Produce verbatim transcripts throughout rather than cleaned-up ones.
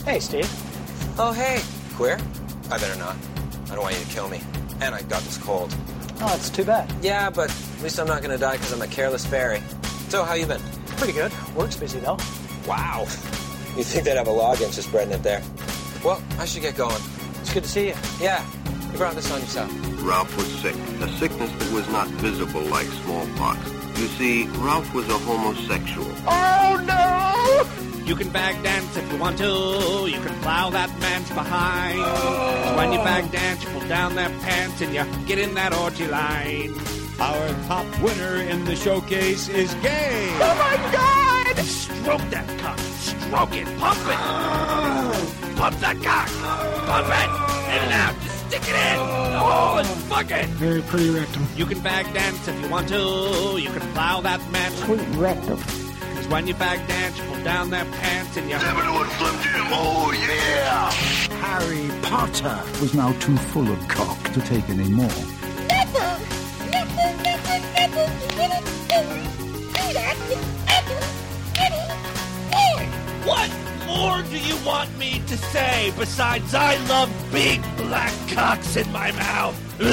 Hey, Steve. Oh, hey. Queer? I better not. I don't want you to kill me. And I got this cold. Oh, it's too bad. Yeah, but at least I'm not going to die because I'm a careless fairy. So, how you been? Pretty good. Work's busy, though. Wow. You think they'd have a login just spreading it there? Well, I should get going. It's good to see you. Yeah. You brought this on yourself. Ralph was sick, a sickness that was not visible like smallpox. You see, Ralph was a homosexual. Oh, no! You can bag dance if you want to. You can plow that man's behind. Oh. When you bag dance, you pull down their pants and you get in that orgy line. Our top winner in the showcase is gay. Oh, my God! Stroke that cock. Stroke it. Pump it. Oh. Pump that cock. Pump it. In and out. Just stick it in. Oh, and fuck it. Very pretty rectum. You can bag dance if you want to. You can plow that man's sweet rectum. When you bag dance, you pull down their pants and you... Never know what Slim Jim, oh yeah! Harry Potter was now too full of cock to take any more. Never! Never, never, never, never, do that! Ever, ever, ever! What more do you want me to say besides I love big black cocks in my mouth?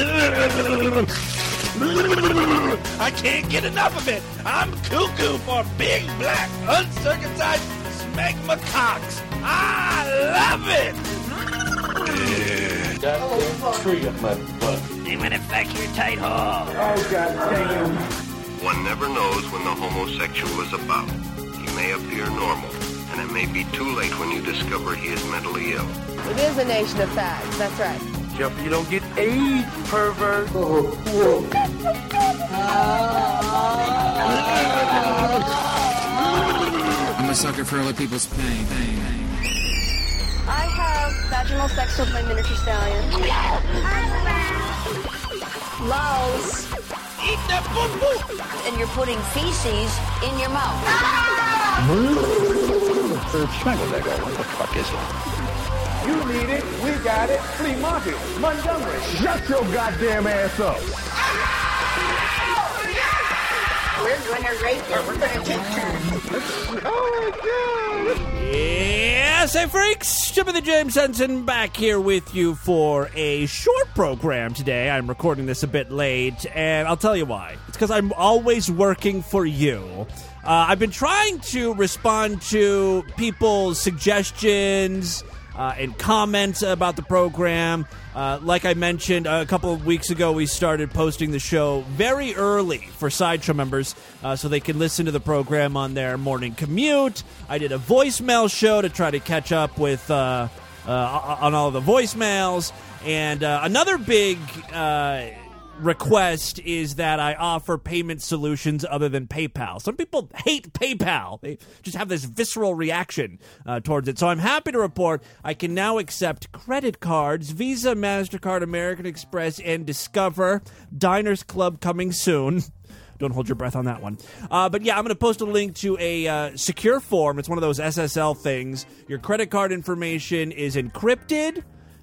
I can't get enough of it. I'm cuckoo for big, black, uncircumcised smegma cocks. I love it. Yeah. Goddamn tree up my butt. Even affect your tight hole. Oh, goddamn. One never knows when the homosexual is about. He may appear normal, and it may be too late when you discover he is mentally ill. It is a nation of fags, that's right. Jump, you don't get AIDS, pervert. Oh, whoa. I'm a sucker for other people's pain. pain, pain. I have vaginal sex with my miniature stallion. Lows. Eat that boo-boo. And you're putting feces in your mouth. What the fuck is it? You need it, we got it. Flea Market, Montgomery. Shut your goddamn ass up. We're gonna rape her. We're gonna take turns. Oh, my God. Yes, hey, freaks. Timothy James Henson back here with you for a short program today. I'm recording this a bit late, and I'll tell you why. It's because I'm always working for you. Uh, I've been trying to respond to people's suggestions Uh, and comments about the program. Uh, like I mentioned a couple of weeks ago, we started posting the show very early for Sideshow members uh, so they can listen to the program on their morning commute. I did a voicemail show to try to catch up with uh, uh, on all of the voicemails. And uh, another big uh, request is that I offer payment solutions other than PayPal. Some people hate PayPal. They just have this visceral reaction uh, towards it. So I'm happy to report I can now accept credit cards, Visa, MasterCard, American Express, and Discover. Diners Club coming soon. Don't hold your breath on that one. Uh, but yeah, I'm going to post a link to a uh, secure form. It's one of those S S L things. Your credit card information is encrypted,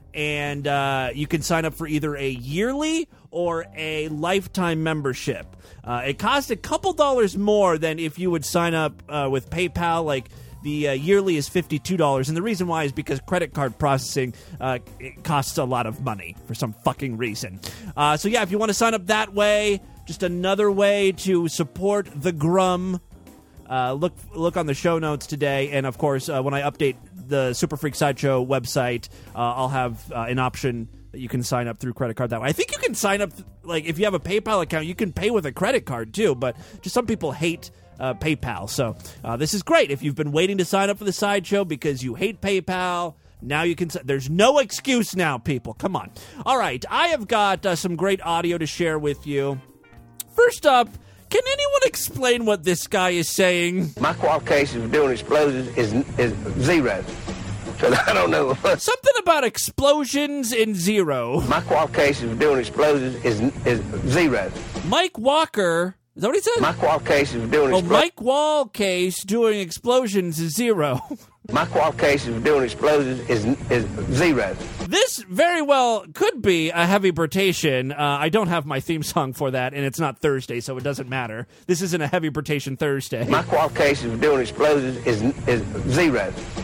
and uh, you can sign up for either a yearly or a lifetime membership. Uh, it costs a couple dollars more than if you would sign up uh, with PayPal. Like the uh, yearly is fifty-two dollars, and the reason why is because credit card processing uh, it costs a lot of money for some fucking reason. Uh, so yeah, if you want to sign up that way, just another way to support the Grum. Uh, look look on the show notes today, and of course, uh, when I update the Super Freak Sideshow website, uh, I'll have uh, an option that you can sign up through credit card that way. I think you can sign up, like, if you have a PayPal account, you can pay with a credit card, too, but just some people hate uh, PayPal. So uh, this is great. If you've been waiting to sign up for the Sideshow because you hate PayPal, now you can. There's no excuse now, people. Come on. All right, I have got uh, some great audio to share with you. First up, can anyone explain what this guy is saying? My qualifications for doing explosives is is zero. So I don't know. Something about explosions in zero. My qualifications for doing explosives is is zero. Mike Walker. Is that what he said? My qualifications for doing oh, explosions. Mike Wall case doing explosions is zero. My qualifications for doing explosives is is zero. This very well could be a heavy Bertation. Uh, I don't have my theme song for that, and it's not Thursday, so it doesn't matter. This isn't a heavy Bertation Thursday. My qualifications for doing explosives is is zero.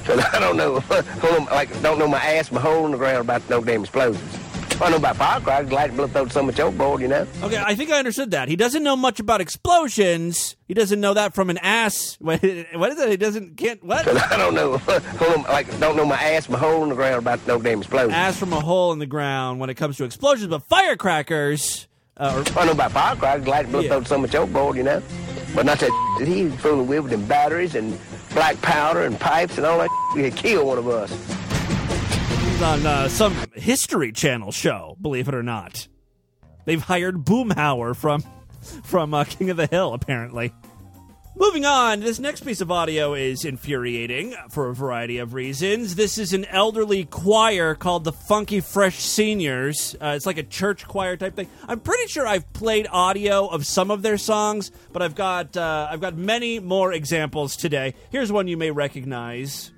So I don't know, like, don't know my ass, my hole in the ground about no damn explosives. I know about firecrackers, like to blow through so much overboard, you know? Okay, I think I understood that. He doesn't know much about explosions. He doesn't know that from an ass. What is it? He doesn't, can't, what? So I don't know, like, don't know my ass, my hole in the ground about no damn explosions. Ass from a hole in the ground when it comes to explosions, but firecrackers... Uh, or, I know about firecrackers, like to blow yeah. through so much overboard, you know? But not that he's fooling with with them batteries and black powder and pipes and all that. He'd kill one of us. On uh, some History Channel show, believe it or not. They've hired Boomhauer from from uh, King of the Hill, apparently. Moving on, this next piece of audio is infuriating for a variety of reasons. This is an elderly choir called the Funky Fresh Seniors. Uh, it's like a church choir type thing. I'm pretty sure I've played audio of some of their songs, but I've got uh, I've got many more examples today. Here's one you may recognize.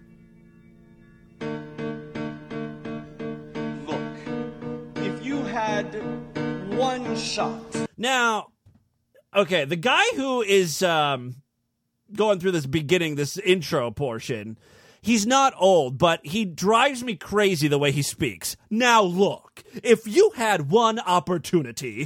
Had one shot. Now, okay, the guy who is um, going through this beginning, this intro portion, he's not old, but he drives me crazy the way he speaks. Now, look, if you had one opportunity...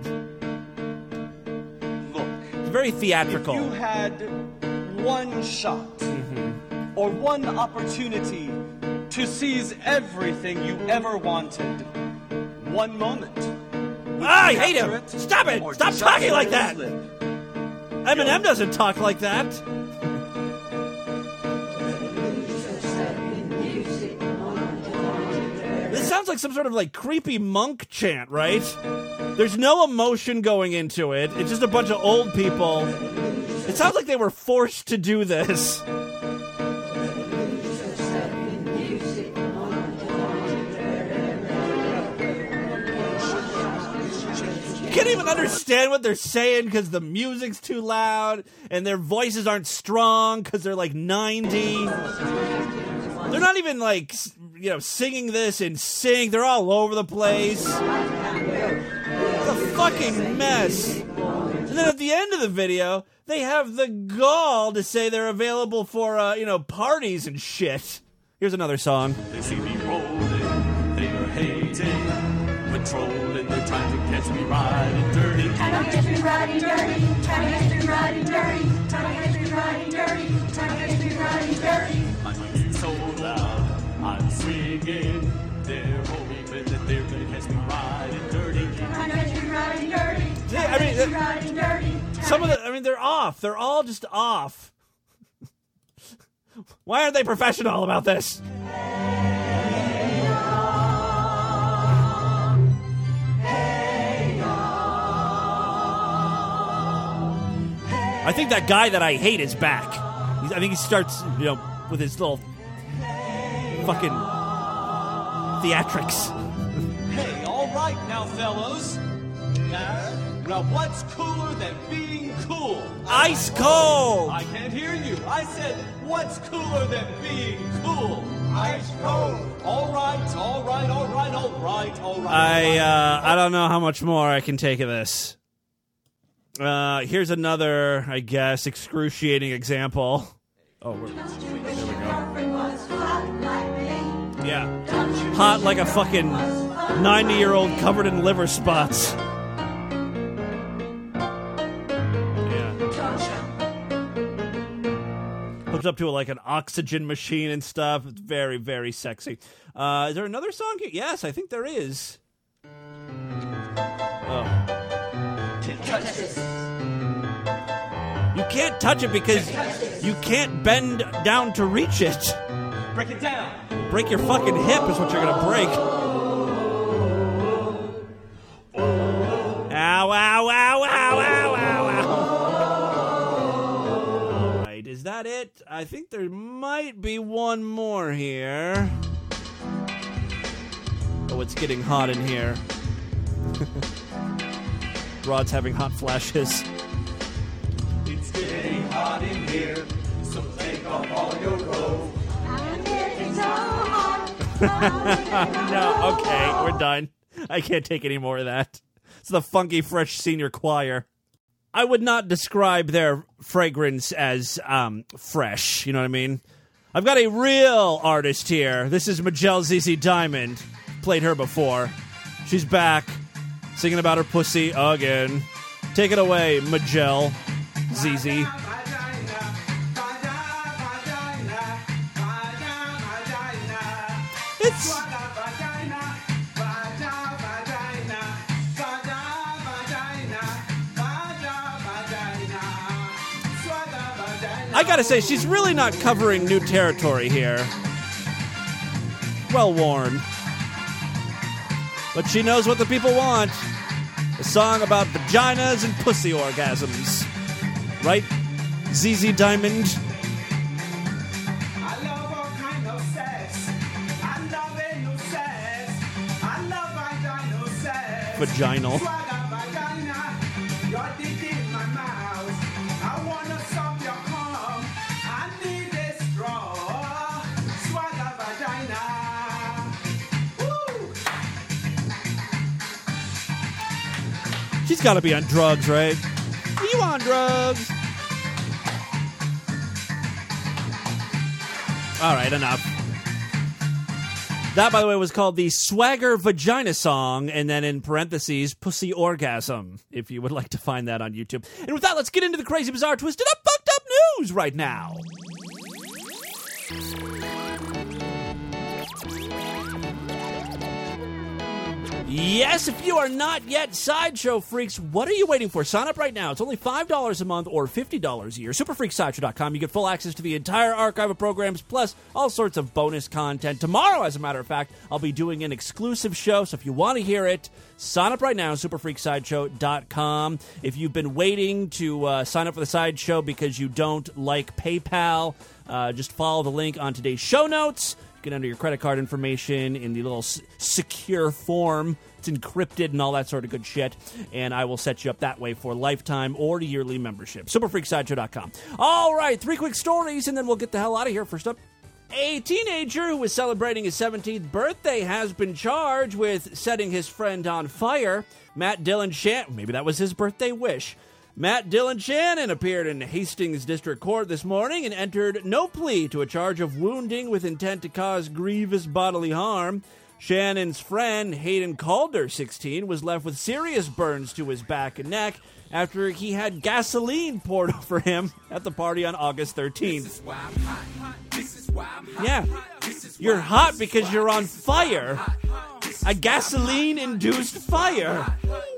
Look. It's very theatrical. If you had one shot, mm-hmm. or one opportunity to seize everything you ever wanted... One moment. Ah, I hate him! It, Stop it! Stop talking like that! Eminem doesn't talk like that. This sounds like some sort of like creepy monk chant, right? There's no emotion going into it. It's just a bunch of old people. It sounds like they were forced to do this. Can't even understand what they're saying because the music's too loud and their voices aren't strong because they're like ninety. They're not even like, you know, singing this in sync. They're all over the place. It's a fucking mess. And then at the end of the video, they have the gall to say they're available for, uh, you know, parties and shit. Here's another song. They see me rolling, they are hating, patrolling, they're trying to catch me riding dirty. Trying to catch me riding dirty, trying to catch me riding dirty, trying to catch me riding dirty, trying to catch me riding dirty. My music's so loud, I'm swinging, they're hoping that they're gonna catch me riding dirty. Trying to catch me riding dirty, Yeah, I mean, riding dirty. Some of the, I mean, they're off. They're all just off. Why aren't they professional about this? I think that guy that I hate is back. He's, I think he starts, you know, with his little fucking theatrics. Hey, all right now, fellows. Now, now what's cooler than being cool? Ice cold! I can't hear you. I said, what's cooler than being cool? Ice cold. All right, all right, all right, all right, all right. I, uh, I don't know how much more I can take of this. Uh, here's another, I guess, excruciating example. Oh, we're, there we go. Yeah. Hot like a fucking ninety-year-old covered in liver spots. Yeah. Hooked up to like an oxygen machine and stuff. It's very, very sexy. Uh, is there another song here? Yes, I think there is. Oh. Touch this. You can't touch it because you can't bend down to reach it. Break it down. Break your fucking hip is what you're gonna break. Ow, ow, ow, ow, ow, ow, ow. Right, is that it? I think there might be one more here. Oh, it's getting hot in here. Rod's having hot flashes. It's getting hot in here, so take off all your clothes. No, okay, we're done. I can't take any more of that. It's the Funky Fresh Senior Choir. I would not describe their fragrance as um, fresh, you know what I mean? I've got a real artist here. This is Majel Z Z Diamond. Played her before. She's back, singing about her pussy again. Take it away, Majel Z Z. It's... I gotta say, she's really not covering new territory here. Well worn. But she knows what the people want. A song about vaginas and pussy orgasms. Right? Z Z Diamond? I love all kind of sex. I love anal sex. I love vaginal sex. Vaginal. Swagger vagina. Your dick in my mouth. I wanna suck your cum. I need a straw. Swagger vagina. Woo! She's gotta be on drugs, right? You on drugs? All right, enough. That, by the way, was called the Swagger Vagina Song, and then in parentheses, Pussy Orgasm, if you would like to find that on YouTube. And with that, let's get into the crazy, bizarre, twisted up, fucked up news right now. Yes, if you are not yet Sideshow Freaks, what are you waiting for? Sign up right now. It's only five dollars a month or fifty dollars a year. super freak sideshow dot com. You get full access to the entire archive of programs, plus all sorts of bonus content. Tomorrow, as a matter of fact, I'll be doing an exclusive show, so if you want to hear it, sign up right now, super freak sideshow dot com. If you've been waiting to uh, sign up for the Sideshow because you don't like PayPal, uh, just follow the link on today's show notes. You can enter your credit card information in the little s- secure form. It's encrypted and all that sort of good shit. And I will set you up that way for lifetime or yearly membership. super freak sideshow dot com. All right, three quick stories, and then we'll get the hell out of here. First up, a teenager who was celebrating his seventeenth birthday has been charged with setting his friend on fire. Matt Dillon Shannon, maybe that was his birthday wish. Matt Dillon Shannon appeared in Hastings District Court this morning and entered no plea to a charge of wounding with intent to cause grievous bodily harm. Shannon's friend, Hayden Calder, sixteen, was left with serious burns to his back and neck after he had gasoline poured over him at the party on August thirteenth. Yeah, you're hot because you're on fire. A gasoline-induced fire.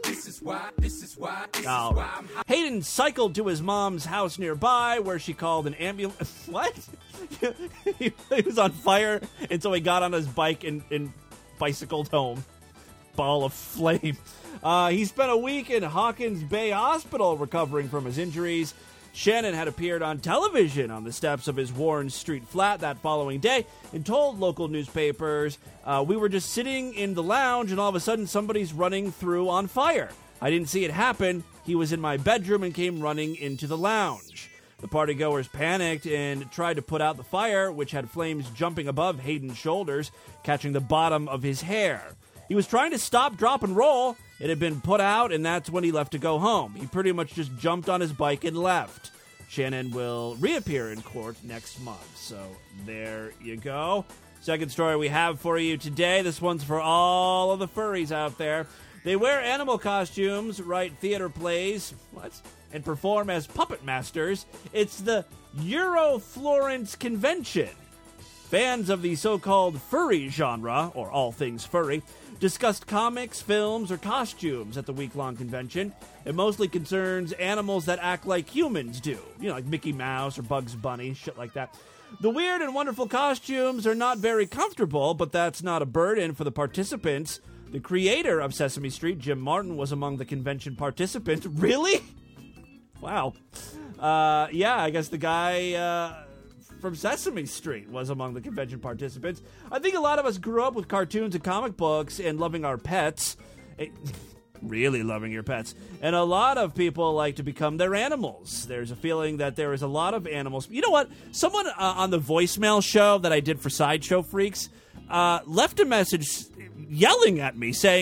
Oh. Hayden cycled to his mom's house nearby, where she called an ambulance. What? he, he was on fire, and so he got on his bike and, and bicycled home. Ball of flame. Uh, he spent a week in Hawkins Bay Hospital recovering from his injuries. Shannon had appeared on television on the steps of his Warren Street flat that following day and told local newspapers, uh, we were just sitting in the lounge and all of a sudden somebody's running through on fire. I didn't see it happen. He was in my bedroom and came running into the lounge. The partygoers panicked and tried to put out the fire, which had flames jumping above Hayden's shoulders, catching the bottom of his hair. He was trying to stop, drop, and roll. It had been put out, and that's when he left to go home. He pretty much just jumped on his bike and left. Shannon will reappear in court next month. So there you go. Second story we have for you today. This one's for all of the furries out there. They wear animal costumes, write theater plays, what? and perform as puppet masters. It's the Euroflorence Convention. Fans of the so-called furry genre, or all things furry, discussed comics, films, or costumes at the week-long convention. It mostly concerns animals that act like humans do. You know, like Mickey Mouse or Bugs Bunny, shit like that. The weird and wonderful costumes are not very comfortable, but that's not a burden for the participants. The creator of Sesame Street, Jim Martin, was among the convention participants. Really? Wow. Uh, yeah, I guess the guy uh, from Sesame Street was among the convention participants. I think a lot of us grew up with cartoons and comic books and loving our pets. It, really loving your pets. And a lot of people like to become their animals. There's a feeling that there is a lot of animals. You know what? Someone uh, on the voicemail show that I did for Sideshow Freaks uh, left a message yelling at me saying,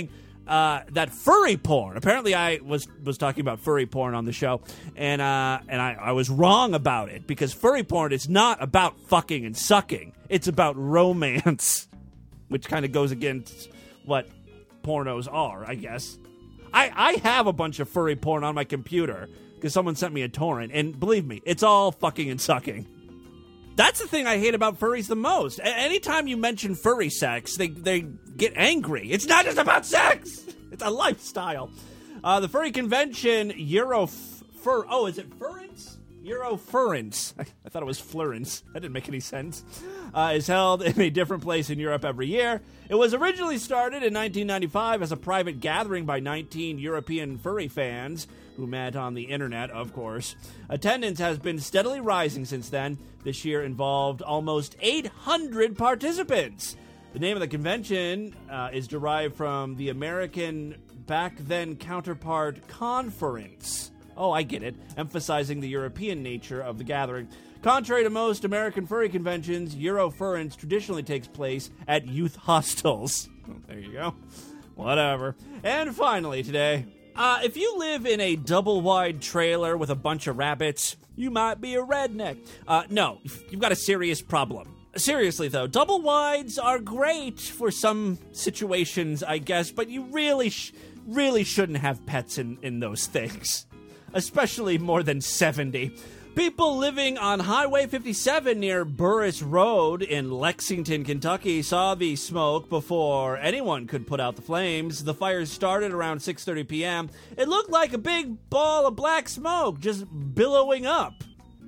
uh, that furry porn. Apparently, I was was talking about furry porn on the show, and uh, and I, I was wrong about it because furry porn is not about fucking and sucking. It's about romance, which kind of goes against what pornos are, I guess. I, I have a bunch of furry porn on my computer because someone sent me a torrent, and believe me, it's all fucking and sucking. That's the thing I hate about furries the most. A- anytime you mention furry sex, they, they get angry. It's not just about sex. It's a lifestyle. Uh, the furry convention, Euro Fur... Oh, is it Furrence? Eurofurrence. I, I thought it was Florence. That didn't make any sense. Uh, is held in a different place in Europe every year. It was originally started in nineteen ninety-five as a private gathering by nineteen European furry fans who met on the internet, of course. Attendance has been steadily rising since then. This year involved almost eight hundred participants. The name of the convention uh, is derived from the American back-then counterpart Conference. Oh, I get it. Emphasizing the European nature of the gathering. Contrary to most American furry conventions, Eurofurrence traditionally takes place at youth hostels. Oh, there you go. Whatever. And finally today, uh, if you live in a double-wide trailer with a bunch of rabbits, you might be a redneck. Uh, no, you've got a serious problem. Seriously, though, double wides are great for some situations, I guess, but you really, sh- really shouldn't have pets in, in those things. Especially more than seventy. People living on Highway fifty-seven near Burris Road in Lexington, Kentucky saw the smoke before anyone could put out the flames. The fire started around six thirty p.m. It looked like a big ball of black smoke just billowing up.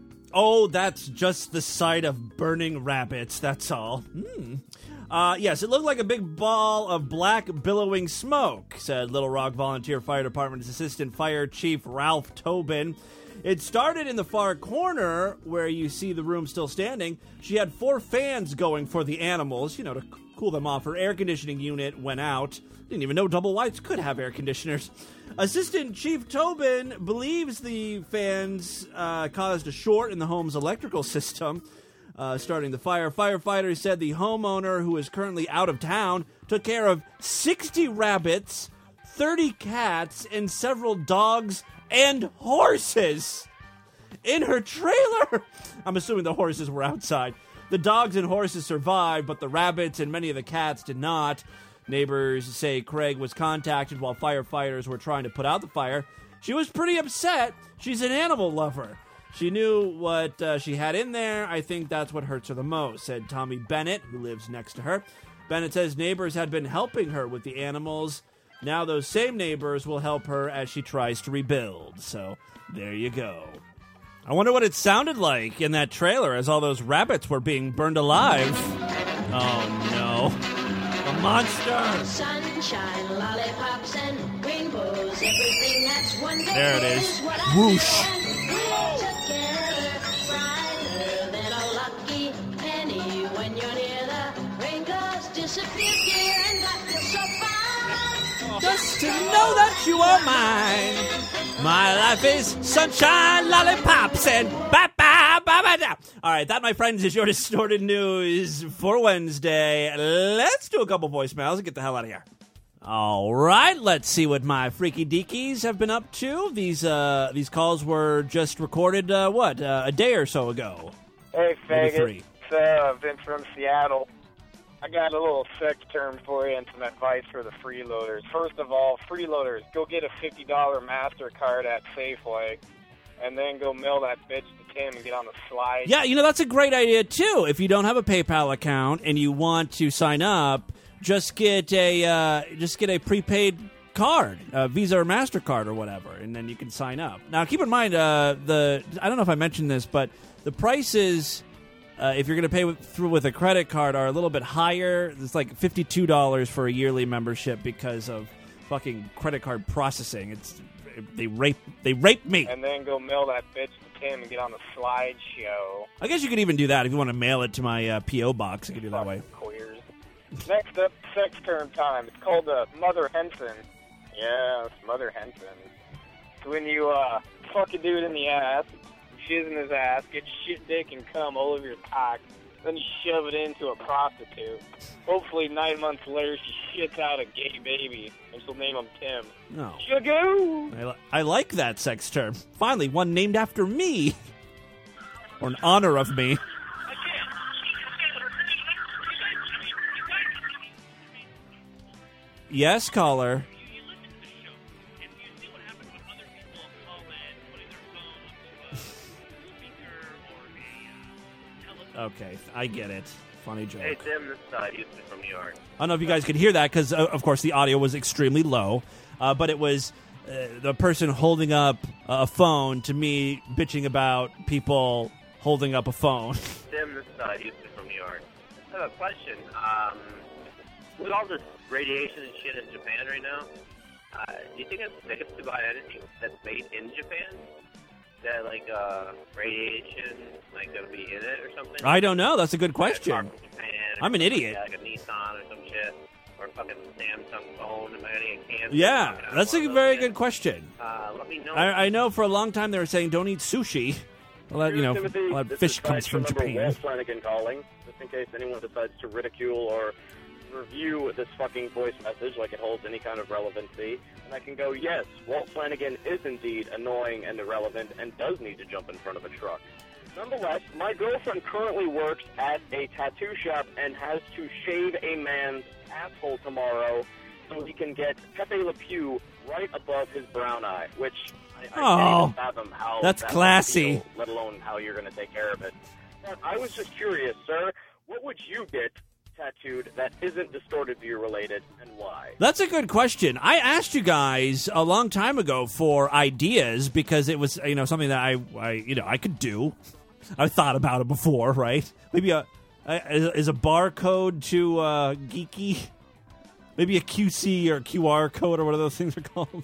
Oh, that's just the sight of burning rabbits, that's all. Hmm. Uh, yes, it looked like a big ball of black billowing smoke, said Little Rock Volunteer Fire Department's Assistant Fire Chief Ralph Tobin. It started in the far corner where you see the room still standing. She had four fans going for the animals, you know, to c- cool them off. Her air conditioning unit went out. Didn't even know double wides could have air conditioners. Assistant Chief Tobin believes the fans uh, caused a short in the home's electrical system. Uh, starting the fire, firefighters said the homeowner, who is currently out of town, took care of sixty rabbits, thirty cats, and several dogs and horses in her trailer. I'm assuming the horses were outside. The dogs and horses survived, but the rabbits and many of the cats did not. Neighbors say Craig was contacted while firefighters were trying to put out the fire. She was pretty upset. She's an animal lover. She knew what uh, she had in there. I think that's what hurts her the most, said Tommy Bennett, who lives next to her. Bennett says neighbors had been helping her with the animals. Now those same neighbors will help her as she tries to rebuild. So there you go. I wonder what it sounded like in that trailer as all those rabbits were being burned alive. Oh, no. A monster! Sunshine, lollipops, and rainbows, everything that's wonderful. There it is. is what Whoosh. I together, brighter than a lucky penny. When you're near, the rain goes disappear, dear, and I feel so fine. Just to know that you are mine. My life is sunshine, lollipops, and ba ba ba ba da. All right, that, my friends, is your distorted news for Wednesday. Let's do a couple voicemails and get the hell out of here. All right, let's see what my freaky deakies have been up to. These uh, these calls were just recorded, uh, what, uh, a day or so ago? Hey, Maybe faggot. three. It's uh, Vince from Seattle. I got a little sex term for you and some advice for the freeloaders. First of all, freeloaders, go get a fifty dollars MasterCard at Safeway, and then go mail that bitch to Tim and get on the slide. Yeah, you know, that's a great idea, too. If you don't have a PayPal account and you want to sign up, just get a uh, just get a prepaid card, a Visa or MasterCard or whatever, and then you can sign up. Now, keep in mind, uh, the I don't know if I mentioned this, but the prices, uh, if you're going to pay with, through with a credit card, are a little bit higher. It's like fifty-two dollars for a yearly membership because of fucking credit card processing. It's they rape they raped me. And then go mail that bitch to Tim and get on the slideshow. I guess you could even do that if you want to mail it to my uh, P O box. You could do it that way. Queers. Next up, sex term time. It's called uh, Mother Henson. Yeah, it's Mother Henson. It's when you uh, fuck a dude in the ass, shiz in his ass, get shit dick and cum all over your cock, then you shove it into a prostitute. Hopefully nine months later she shits out a gay baby, and she'll name him Tim. No. Shagoo! I, li- I like that sex term. Finally, one named after me. Or in honor of me. Yes, caller. Okay, I get it. Funny joke. Hey, Tim, this is uh, Houston from New York. I don't know if you guys could hear that because, uh, of course, the audio was extremely low. Uh, but it was uh, the person holding up a phone to me bitching about people holding up a phone. Tim, this is uh, Houston from New York. I have a question. Um, with all this radiation and shit in Japan right now, uh, do you think it's safe to buy anything that's made in Japan? That, like, uh, radiation, like, gonna be in it or something? I don't know. That's a good question. Like a car from Japan or I'm an something, idiot. Like, a Nissan or some shit. Or a fucking Samsung phone. Am I gonna get cancer? Yeah, Fucking that's one a of very those good question. Uh, let me know. I, I know for a long time they were saying don't eat sushi. Well, that, you know, Timothy, a lot of this fish is comes from Sideshow member Japan. Walt Flanagan calling, just in case anyone decides to ridicule or review this fucking voice message like it holds any kind of relevancy. And I can go, yes, Walt Flanagan is indeed annoying and irrelevant and does need to jump in front of a truck. Nonetheless, my girlfriend currently works at a tattoo shop and has to shave a man's asshole tomorrow so he can get Pepe Le Pew right above his brown eye, which I, I Oh, can't even fathom how that's that classy. must feel, let alone how you're going to take care of it. But I was just curious, sir, what would you get tattooed that isn't distorted view related, and why? That's a good question. I asked you guys a long time ago for ideas because it was, you know, something that I, I you know, I could do. I thought about it before, right? Maybe a, a is a barcode to uh, geeky. Maybe a Q C or Q R code or what those things are called.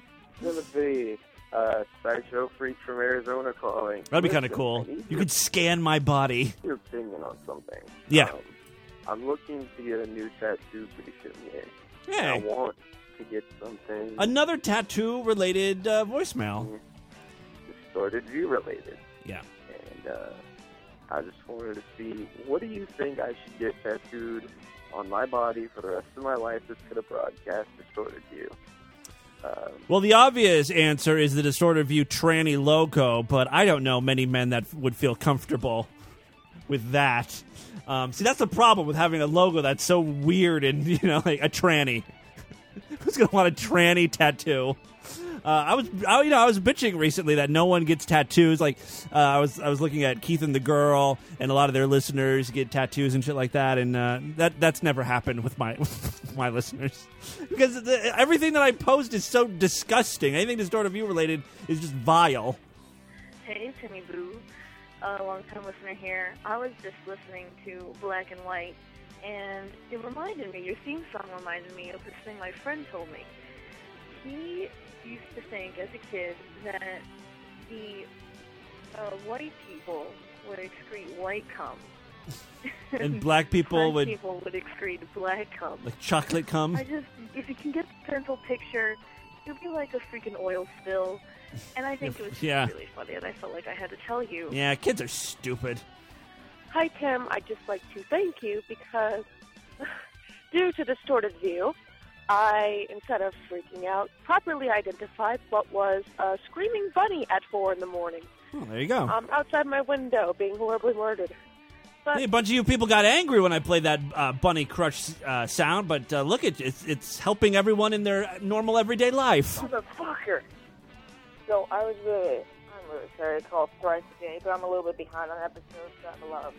Timothy, uh, Sideshow Freak from Arizona calling. That'd be kind of Listen, cool. I need You could scan my body. your opinion on something. Yeah. Um, I'm looking to get a new tattoo pretty soon here. Hey. I want to get something Another tattoo-related uh, voicemail. distorted view related. Yeah. And uh, I just wanted to see, what do you think I should get tattooed on my body for the rest of my life that's going to broadcast distorted view? Um, Well, the obvious answer is the distorted view tranny logo, but I don't know many men that would feel comfortable with that. Um, see, that's the problem with having a logo that's so weird and, you know, like a tranny. Who's going to want a tranny tattoo? Uh, I was, I, you know, I was bitching recently that no one gets tattoos. Like, uh, I was, I was looking at Keith and the Girl, and a lot of their listeners get tattoos and shit like that, and uh, that that's never happened with my my listeners because the, everything that I post is so disgusting. Anything distorted view related is just vile. Hey, Timmy Boo, a long-time listener here. I was just listening to Black and White, and it reminded me, your theme song reminded me of this thing my friend told me. He used to think as a kid that the uh, white people would excrete white cum. And black people black would people would excrete black cum. like chocolate cum. I just, if you can get the mental picture, it would be like a freaking oil spill. And I think it was just Yeah. really funny, and I felt like I had to tell you. Yeah, kids are stupid. Hi, Tim. I'd just like to thank you because, due to distorted view, I, instead of freaking out, properly identified what was a screaming bunny at four in the morning. Oh, there you go. Um, outside my window, being horribly murdered. But Hey, a bunch of you people got angry when I played that uh, bunny crush uh, sound, but uh, look, it, it's, it's helping everyone in their normal everyday life. motherfucker. So I was really, I'm really sorry to call thrice a day, but I'm a little bit behind on episodes. So I have a lot of.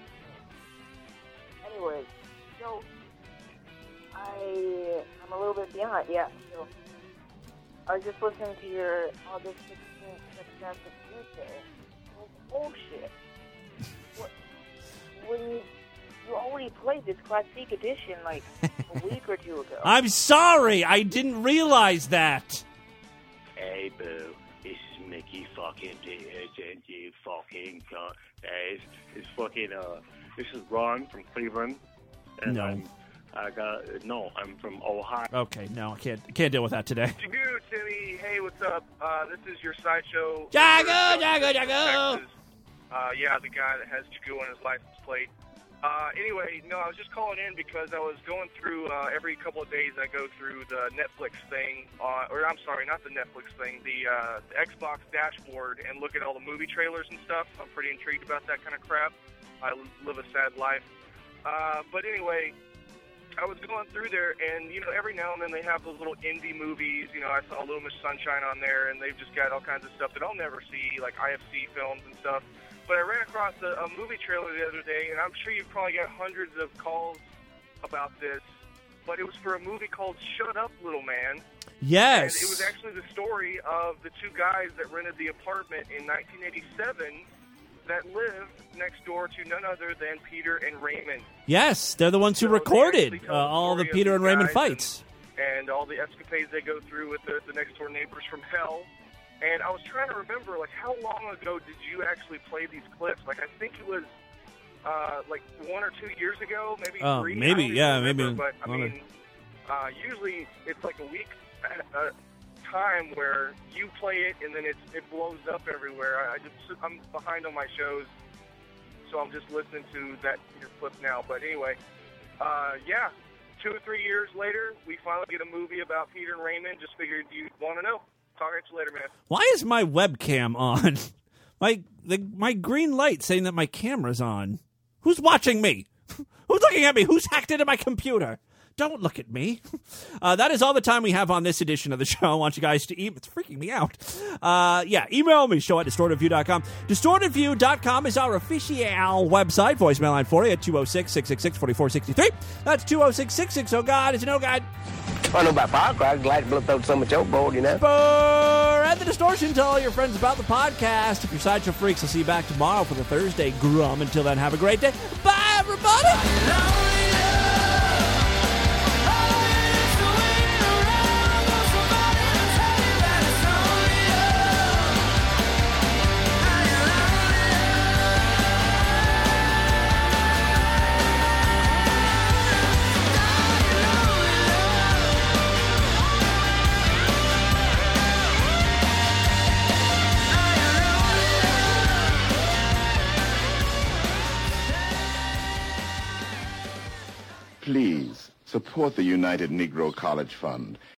Anyways, so I, I'm a little bit behind. Yeah. So I was just listening to your August sixteenth success of Tuesday. Bullshit. What? When you you already played this classic edition like a week or two ago. I'm sorry, I didn't realize that. Hey, boo. This is Mickey fucking D S N G fucking cunt. Hey, it's, it's fucking, uh, this is Ron from Cleveland. And No. I'm, I got, no, I'm from Ohio. Okay, no, I can't, can't deal with that today. Jagoo, Timmy, hey, what's up? Uh, this is your sideshow. Jago, Jago, Jago. Uh, yeah, the guy that has Jagoo on his license plate. Uh, anyway, no, I was just calling in because I was going through, uh, every couple of days I go through the Netflix thing, uh, or I'm sorry, not the Netflix thing, the, uh, the Xbox dashboard and look at all the movie trailers and stuff. I'm pretty intrigued about that kind of crap. I live a sad life. Uh, but anyway, I was going through there, and, you know, every now and then they have those little indie movies. You know, I saw Little Miss Sunshine on there, and they've just got all kinds of stuff that I'll never see, like I F C films and stuff. But I ran across a, a movie trailer the other day, and I'm sure you've probably got hundreds of calls about this, but it was for a movie called Shut Up, Little Man. Yes. And it was actually the story of the two guys that rented the apartment in nineteen eighty-seven that lived next door to none other than Peter and Raymond. Yes, they're the ones who So recorded they uh, all the story of Peter these and Raymond guys fights. And, and all the escapades they go through with the, the next door neighbors from hell. And I was trying to remember, like, how long ago did you actually play these clips? Like, I think it was, uh, like, one or two years ago, maybe Oh, three. maybe, I don't even yeah, remember, maybe But, I longer. mean, uh, usually it's like a week at a time where you play it and then it's, it blows up everywhere. I, I just, I'm behind on my shows, so I'm just listening to that your clip now. But anyway, uh, yeah, two or three years later, we finally get a movie about Peter and Raymond. Just figured you'd want to know. Talk at you later, man. Why is my webcam on? my the, my green light saying that my camera's on. Who's watching me? Who's looking at me? Who's hacked into my computer? Don't look at me. Uh, that is all the time we have on this edition of the show. I want you guys to email. It's freaking me out. Uh, yeah, email me, show at distorted view dot com. distorted view dot com is our official website. Voicemail line for you at two oh six, six six six, four four six three. That's two oh six, six six. Oh, God, it's an oh, God. I know about firecrackers, glad to blow up so much overboard, you know. For Add the Distortion, tell all your friends about the podcast. If you're Sideshow Freaks, I'll see you back tomorrow for the Thursday Grum. Until then, have a great day. Bye, everybody. Please support the United Negro College Fund.